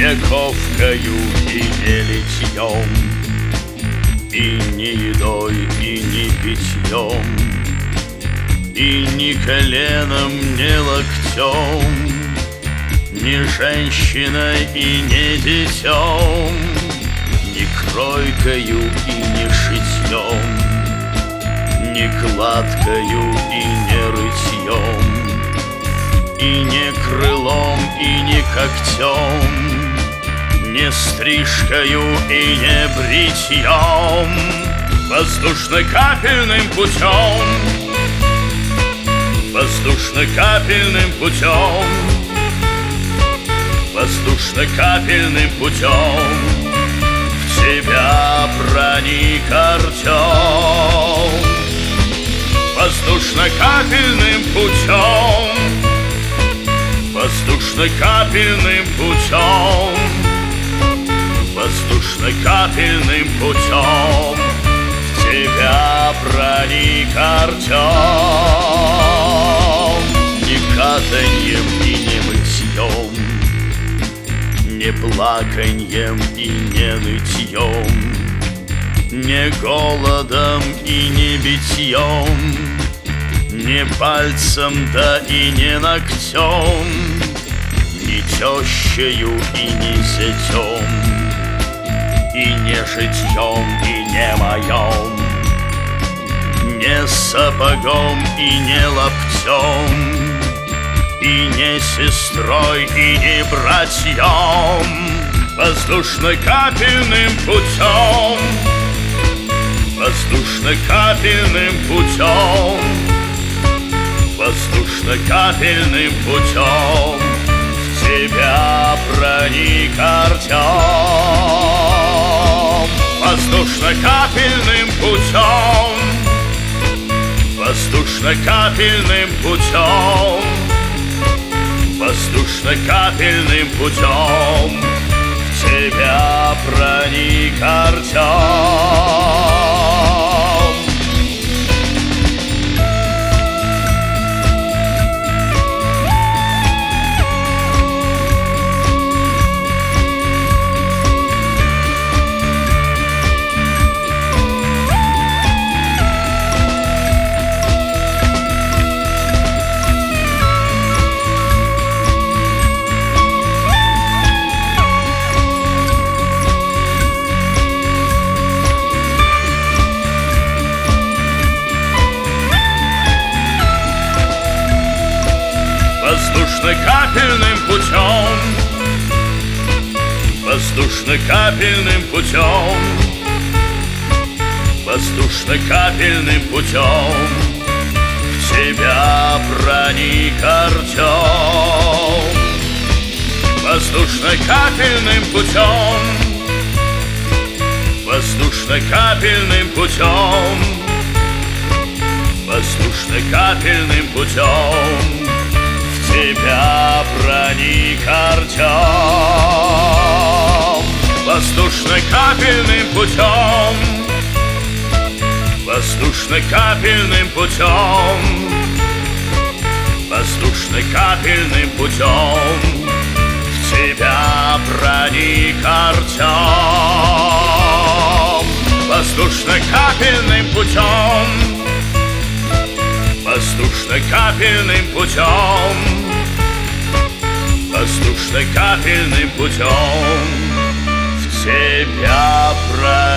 не ковкою и не литьем, и не едой, и не питьем, и ни коленом, ни локтем, ни женщиной и не детем, ни кройкою и не шитьем, ни кладкою и не рытьем, и не крылом, и не когтем, не стрижкою и не бритьем, воздушно-капельным путем, воздушно-капельным путем, воздушно-капельным путем в тебя проник Артем. Воздушно-капельным путем, воздушно-капельным путем, воздушно-капельным путем в тебя проник Артем. Ни катаньем и не мытьем, не плаканьем и не нытьем, не голодом и не битьем, не пальцем, да и не ногтем, не тещею и не зятем, и не житьем, и не моем, не сапогом и не лаптем, и не сестрой, и не братьем, воздушно-капельным путем, воздушно-капельным путем, воздушно-капельным путем в тебя проник Артем. Воздушно-капельным путем, воздушно-капельным путем, воздушно-капельным путем в тебя проник Артем. Воздушно-капельным путем, воздушно-капельным путем, воздушно-капельным путем в тебя проник Артем. Воздушно-капельным путем, воздушно-капельным путем, воздушно-капельным путем тебя проник Артем. Воздушно-капельным путем, воздушно-капельным путем, воздушно-капельным путем в тебя проник Артем. Воздушно-капельным путем, воздушно-капельным путем, воздушно-капельным путем в тебя проник.